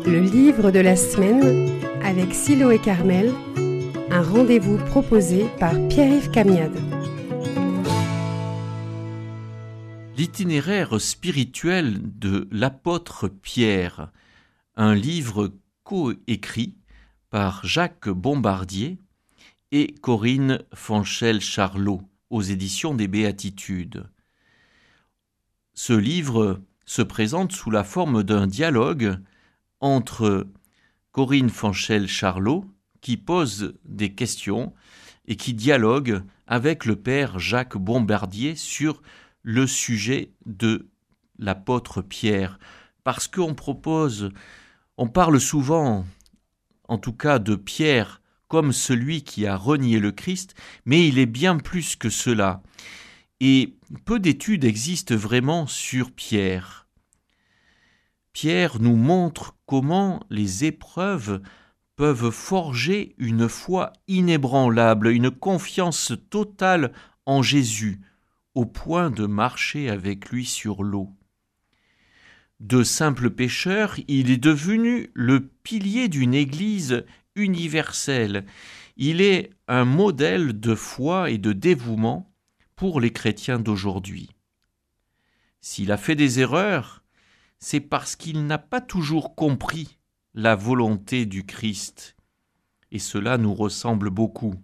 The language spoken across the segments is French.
Le livre de la semaine avec Siloé Carmel, un rendez-vous proposé par Pierre-Yves Camiade. L'itinéraire spirituel de l'apôtre Pierre, un livre coécrit par Jacques Bombardier et Corinne Fanchel-Charlot aux éditions des Béatitudes. Ce livre se présente sous la forme d'un dialogue entre Corinne Fanchel-Charlot, qui pose des questions et qui dialogue avec le père Jacques Bombardier sur le sujet de l'apôtre Pierre. Parce qu'on parle souvent, en tout cas de Pierre, comme celui qui a renié le Christ, mais il est bien plus que cela. Et peu d'études existent vraiment sur Pierre. Pierre nous montre comment les épreuves peuvent forger une foi inébranlable, une confiance totale en Jésus, au point de marcher avec lui sur l'eau. De simple pécheur, il est devenu le pilier d'une Église universelle. Il est un modèle de foi et de dévouement pour les chrétiens d'aujourd'hui. S'il a fait des erreurs, c'est parce qu'il n'a pas toujours compris la volonté du Christ, et cela nous ressemble beaucoup.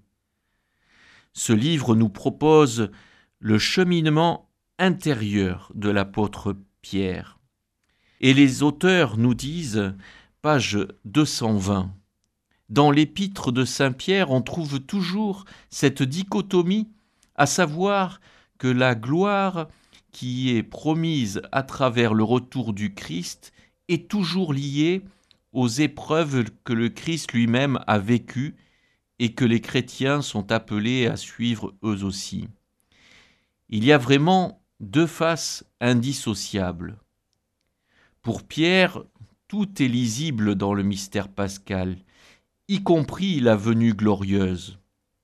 Ce livre nous propose le cheminement intérieur de l'apôtre Pierre. Et les auteurs nous disent, page 220, dans l'épître de Saint Pierre, on trouve toujours cette dichotomie, à savoir que la gloire qui est promise à travers le retour du Christ est toujours liée aux épreuves que le Christ lui-même a vécues et que les chrétiens sont appelés à suivre eux aussi. Il y a vraiment deux faces indissociables. Pour Pierre, tout est lisible dans le mystère pascal, y compris la venue glorieuse.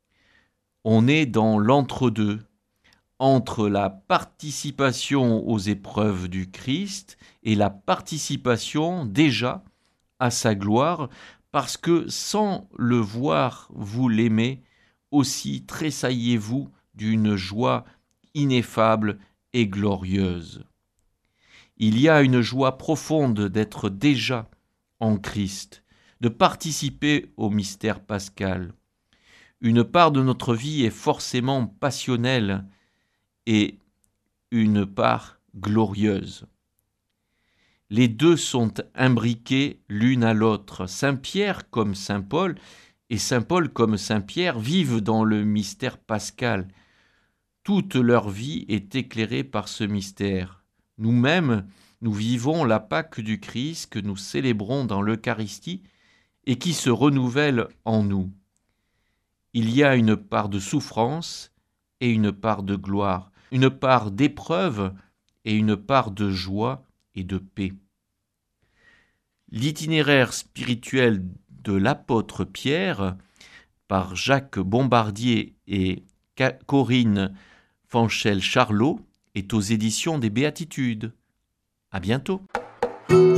On est dans l'entre-deux, entre la participation aux épreuves du Christ et la participation déjà à sa gloire, parce que sans le voir, vous l'aimez, aussi tressaillez-vous d'une joie ineffable et glorieuse. Il y a une joie profonde d'être déjà en Christ, de participer au mystère pascal. Une part de notre vie est forcément passionnelle et une part glorieuse. Les deux sont imbriqués l'une à l'autre. Saint Pierre comme Saint Paul et Saint Paul comme Saint Pierre vivent dans le mystère pascal. Toute leur vie est éclairée par ce mystère. Nous-mêmes, nous vivons la Pâque du Christ que nous célébrons dans l'Eucharistie et qui se renouvelle en nous. Il y a une part de souffrance et une part de gloire, une part d'épreuve et une part de joie et de paix. L'itinéraire spirituel de l'apôtre Pierre, par Jacques Bombardier et Corinne Fanchel-Charlot, est aux éditions des Béatitudes. À bientôt.